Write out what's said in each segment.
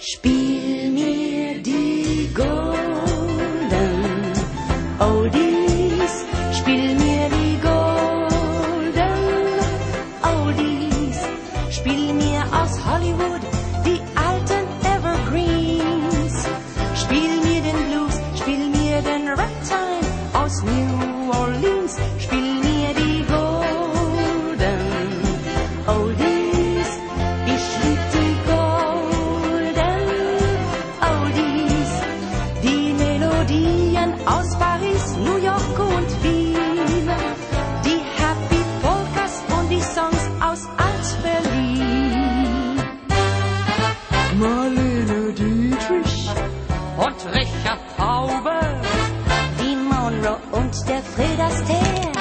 Spiel mir die golden Oldies, spiel mir die golden Oldies, spiel mir aus Hollywood die alten Evergreens, spiel mir den Blues, spiel mir den Ragtime aus New Orleans, spiel mir die golden Oldies, ich lieb die golden Oldies, die Melodien aus Paris, New York und Wien, die Happy Polkas und die Songs aus Alt-Berlin. Marlene Dietrich Und Richard Taube, die Monroe und der Fred Astaire,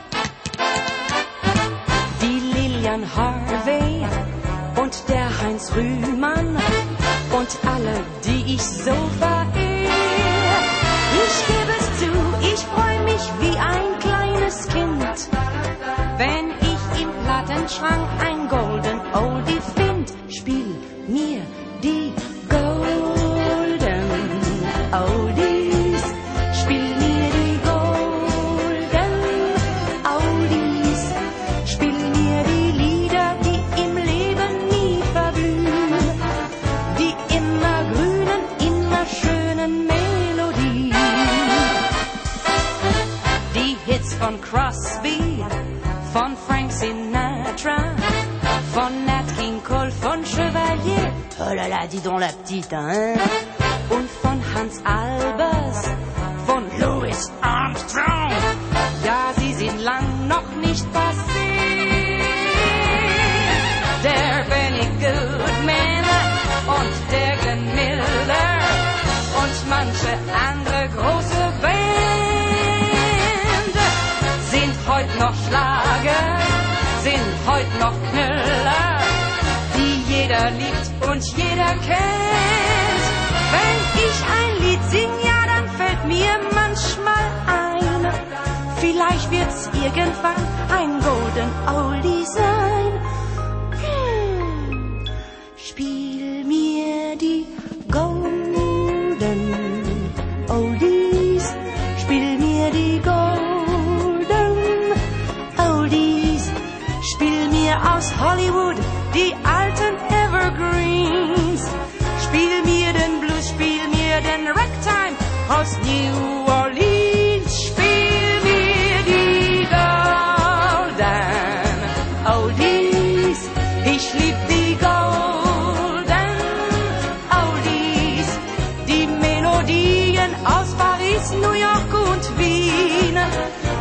die Lilian Harvey und der Heinz Rühmann und alle, die ich so verehre. Ich gebe es zu, ich freu mich wie ein kleines Kind, wenn ich im Plattenschrank ein Golden Oldie find. Spiel mir die Golden Oldies, spiel mir die Golden Oldies, spiel mir die Lieder, die im Leben nie verblühen, die immer grünen, immer schönen Melodien. Die Hits von Crosby, von Frank Sinatra, von Nat King Cole, von Chevalier, oh là là, dis donc la petite, hein? Und von Hans Albers, von Louis Armstrong, ja, sie sind lang noch nicht passé. Der Benny Goodman und der Glenn Miller und manche andere große Band sind heute noch Schlager, sind heute noch Knüller, die jeder liebt und jeder kennt. Wenn ich ein Lied sing, ja, dann fällt mir manchmal ein, vielleicht wird's irgendwann ein Golden Oldie sein. Spiel mir die Golden Oldies, spiel mir die Golden Oldies, spiel mir aus Hollywood die alten Evergreens, spiel mir den Blues, spiel mir den Ragtime aus New Orleans, spiel mir die Golden Oldies, ich lieb die Golden Oldies, die Melodien aus Paris, New York und Wien,